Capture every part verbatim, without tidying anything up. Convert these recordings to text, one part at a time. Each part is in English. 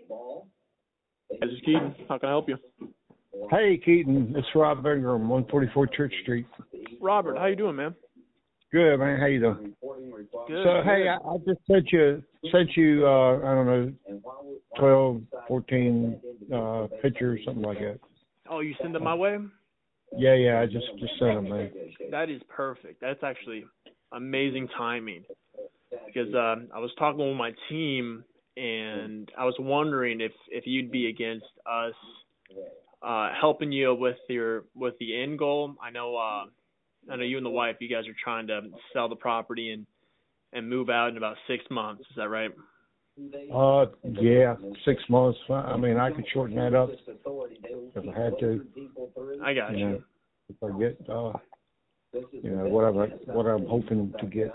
This is Keaton. How can I help you? Hey, Keaton. It's Rob Ingram, one forty-four Church Street. Robert, how you doing, man? Good, man. How you doing? Good. So, good. hey, I, I just sent you, sent you, uh, I don't know, twelve, fourteen uh, pictures, something like that. Oh, you send them my way? Yeah, yeah. I just, just sent them, man. That is perfect. That's actually amazing timing. Because uh, I was talking with my team, and I was wondering if, if you'd be against us uh, helping you with your with the end goal. I know uh, I know you and the wife, you guys are trying to sell the property and and move out in about six months. Is that right? Uh, yeah, six months. I mean, I could shorten that up if I had to. I got you. You know, if I get, uh, you know, what I'm what I'm hoping to get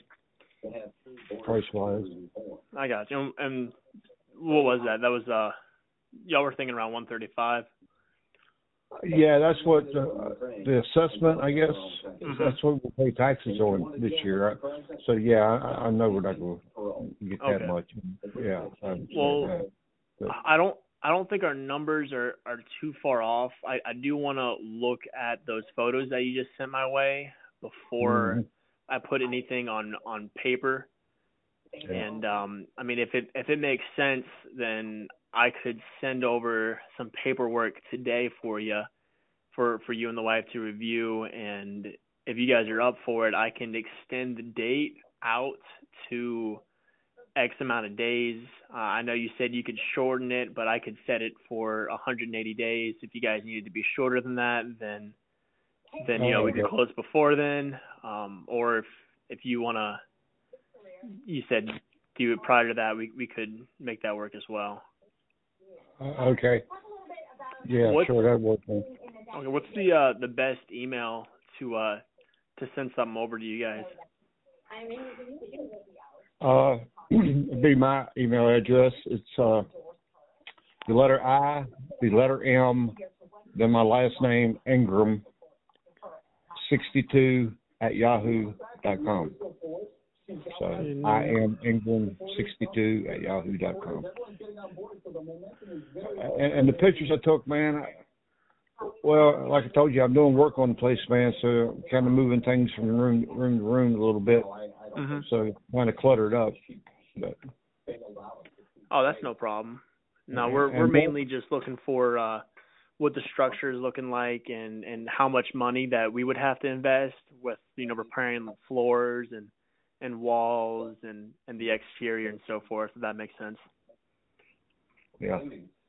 price wise. I got you. And what was that? That was uh, y'all were thinking around one thirty-five. Yeah, that's what uh, the assessment, I guess. Mm-hmm. That's what we'll pay taxes on this year. So yeah, I, I know we're not going to get that Okay. much. Yeah. I Well, that. But, I don't. I don't think our numbers are, are too far off. I, I do want to look at those photos that you just sent my way before mm-hmm. I put anything on, on paper. Yeah. And um, I mean, if it if it makes sense, then I could send over some paperwork today for you, for, for you and the wife to review. And if you guys are up for it, I can extend the date out to X amount of days. Uh, I know you said you could shorten it, but I could set it for one hundred eighty days. If you guys needed to be shorter than that, then then you know we could close before then. Um, or if if you want to, you said do it prior to that, we we could make that work as well. Uh, okay. Yeah, what's, sure, that works. Man. Okay, what's the uh, the best email to uh to send something over to you guys? Uh, it'd be my email address. It's uh, the letter I, the letter M, then my last name, Ingram, sixty-two at yahoo dot com. So I am Ingram sixty-two at yahoo dot com. And, and the pictures I took, man, I, well, like I told you, I'm doing work on the place, man, so I'm kind of moving things from room, room to room a little bit. Mm-hmm. So kind of cluttered up. But, oh, that's no problem. No, we're we're mainly just looking for uh, what the structure is looking like and, and how much money that we would have to invest with, you know, repairing floors and, and walls and, and the exterior and so forth, if that makes sense. Yeah.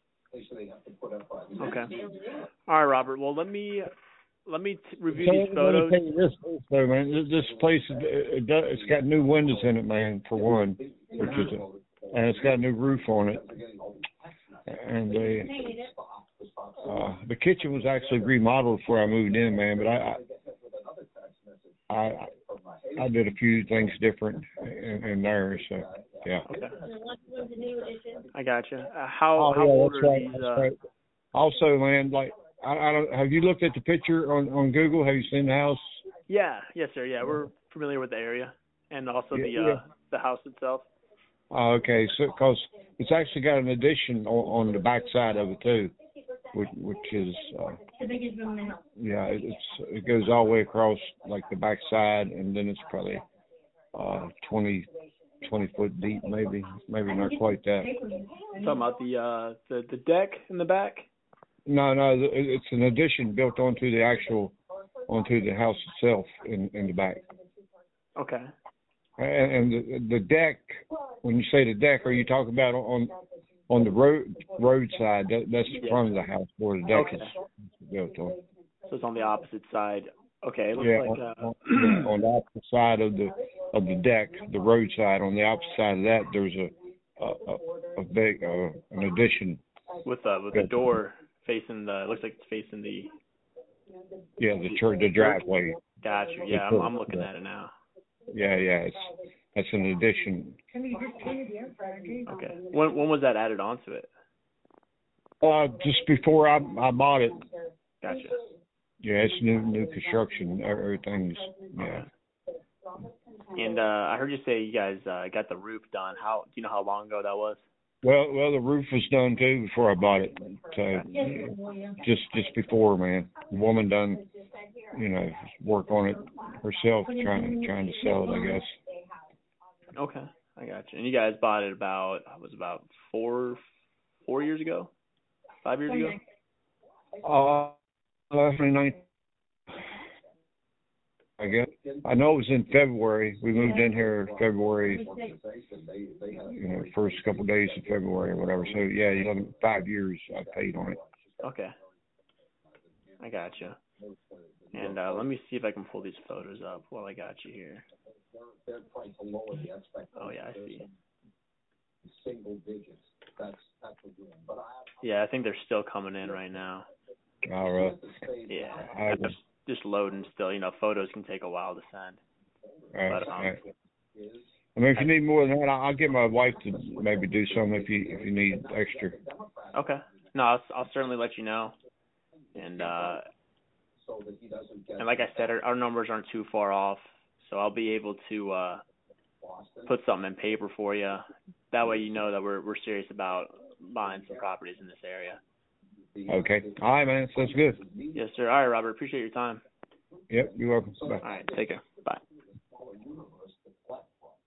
Okay. All right, Robert. Well, let me let me t- review so these photos. Let me tell you this, though, man. This, this place, it does, it's got new windows in it, man, for one, which is a, and it's got a new roof on it. And the uh, the kitchen was actually remodeled before I moved in, man. But I I I, I did a few things different in, in there, so yeah. Okay. I gotcha. Uh, how oh, how yeah, old that's are right, these? that's Uh, right. Also, man, like I, I don't. Have you looked at the picture on, on Google? Have you seen the house? Yeah. Yes, sir. Yeah, we're familiar with the area and also yeah, the yeah. uh, the house itself. Oh, okay, so because it's actually got an addition on, on the back side of it too, which which is uh, yeah, it, it's it goes all the way across like the back side, and then it's probably uh twenty, twenty foot deep, maybe maybe not quite that. Talking about the uh the, the deck in the back. No, no, it's an addition built onto the actual onto the house itself in in the back. Okay. And the, the deck, when you say the deck, are you talking about on on the road roadside? That, that's the yeah. front of the house where the deck okay. is built on. So it's on the opposite side. Okay, it looks yeah, like on, uh, on, yeah, on the opposite side of the of the deck, the roadside. On the opposite side of that, there's a a, a, a big uh, an addition with uh with the door facing the. It looks like it's facing the. Yeah, the church, the driveway. Gotcha. Yeah, I'm, I'm looking at it now. Yeah, yeah, it's that's an addition. Okay. When when was that added onto it? Uh, just before I I bought it. Gotcha. Yeah, it's new new construction. Everything's yeah. And uh, I heard you say you guys uh, got the roof done. How do you know how long ago that was? Well, well, the roof was done too before I bought it. So just just before, man, the woman done, you know, work on it herself, trying trying to sell it, I guess. Okay, I got you. And you guys bought it about it was about four four years ago, five years ago. Uh, twenty-nine. I guess. I know it was in February. We moved in here February, you know, first couple of days of February or whatever. So, yeah, eleven, five years I paid on it. Okay. I got you. And uh, let me see if I can pull these photos up while I got you here. Oh, yeah, I see. Yeah, I think they're still coming in right now. All right. Yeah. I Just, just loading still. You know, photos can take a while to send. All right. But, um, All right. I mean, if you need more than that, I'll get my wife to maybe do something if you if you need extra. Okay. No, I'll, I'll certainly let you know. And uh, and like I said, our, our numbers aren't too far off, so I'll be able to uh, put something in paper for you. That way, you know that we're we're serious about buying some properties in this area. Okay. All right, man. Sounds good. Yes, sir. All right, Robert. Appreciate your time. Yep. You're welcome. Bye. All right. Take care.